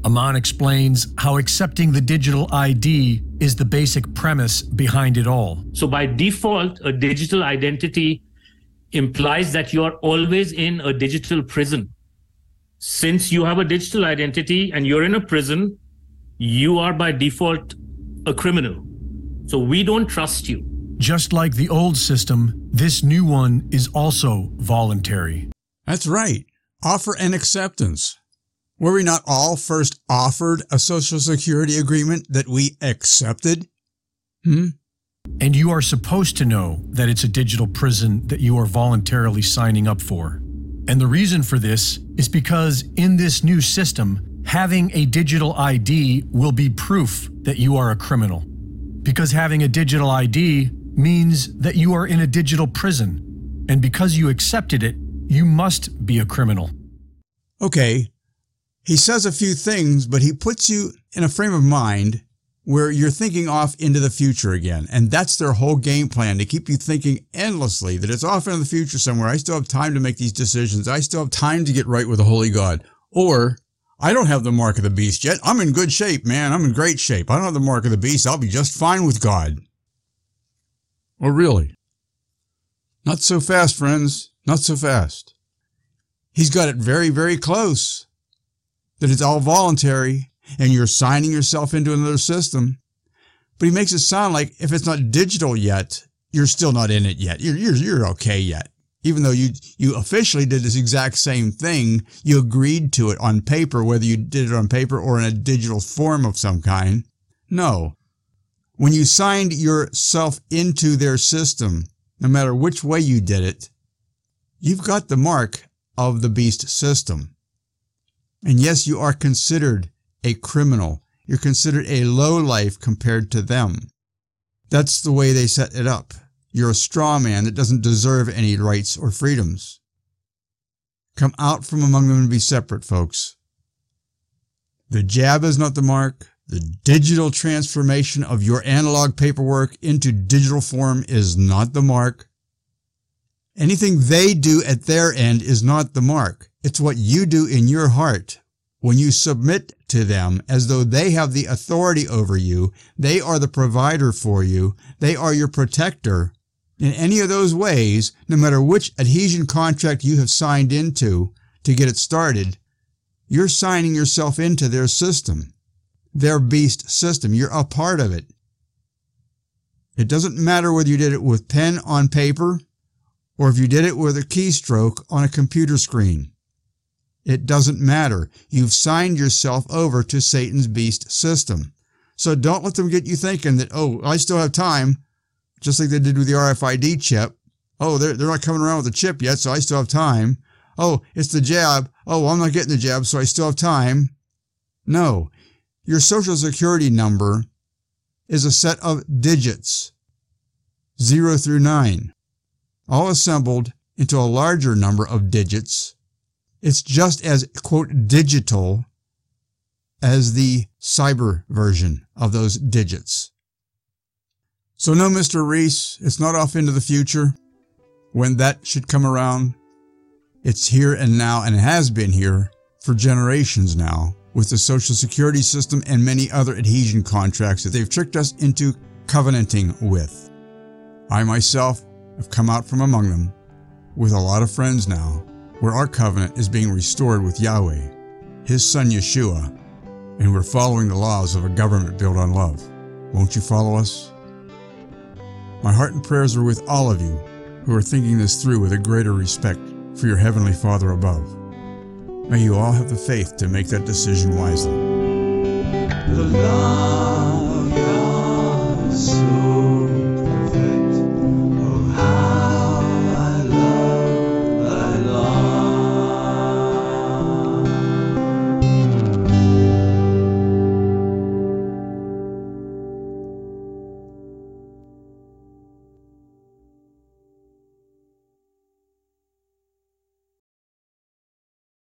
Aman explains how accepting the digital I D is the basic premise behind it all. So by default, a digital identity implies that you are always in a digital prison. Since you have a digital identity and you're in a prison, you are by default a criminal. So we don't trust you. Just like the old system, this new one is also voluntary. That's right. Offer and acceptance. Were we not all first offered a Social Security agreement that we accepted? Hmm? And you are supposed to know that it's a digital prison that you are voluntarily signing up for. And the reason for this is because in this new system, having a digital I D will be proof that you are a criminal. Because having a digital I D means that you are in a digital prison. And because you accepted it, you must be a criminal. Okay. He says a few things, but he puts you in a frame of mind where you're thinking off into the future again. And that's their whole game plan, to keep you thinking endlessly that it's off into the future somewhere. I still have time to make these decisions. I still have time to get right with the Holy God. Or, I don't have the mark of the beast yet. I'm in good shape, man. I'm in great shape. I don't have the mark of the beast. I'll be just fine with God. Or really? Not so fast, friends. Not so fast. He's got it very, very close. That it's all voluntary, and you're signing yourself into another system. But he makes it sound like if it's not digital yet, you're still not in it yet. You're, you're, you're okay yet. Even though you, you officially did this exact same thing, you agreed to it on paper, whether you did it on paper or in a digital form of some kind. No. When you signed yourself into their system, no matter which way you did it, you've got the mark of the beast system. And yes, you are considered a criminal. You're considered a lowlife compared to them. That's the way they set it up. You're a straw man that doesn't deserve any rights or freedoms. Come out from among them and be separate, folks. The jab is not the mark. The digital transformation of your analog paperwork into digital form is not the mark. Anything they do at their end is not the mark. It's what you do in your heart. When you submit to them as though they have the authority over you, they are the provider for you, they are your protector. In any of those ways, no matter which adhesion contract you have signed into to get it started, you're signing yourself into their system, their beast system. You're a part of it. It doesn't matter whether you did it with pen on paper or if you did it with a keystroke on a computer screen. It doesn't matter. You've signed yourself over to Satan's beast system. So don't let them get you thinking that, oh, I still have time, just like they did with the R F I D chip. Oh, they're, they're not coming around with the chip yet, so I still have time. Oh, it's the jab. Oh, well, I'm not getting the jab, so I still have time. No. Your Social Security number is a set of digits, zero through nine, all assembled into a larger number of digits. It's just as, quote, digital as the cyber version of those digits. So no, Mister Reese, it's not off into the future when that should come around. It's here and now, and it has been here for generations now with the Social Security system and many other adhesion contracts that they've tricked us into covenanting with. I myself have come out from among them with a lot of friends now, where our covenant is being restored with Yahweh, His Son Yeshua, and we're following the laws of a government built on love. Won't you follow us? My heart and prayers are with all of you who are thinking this through with a greater respect for your Heavenly Father above. May you all have the faith to make that decision wisely. The love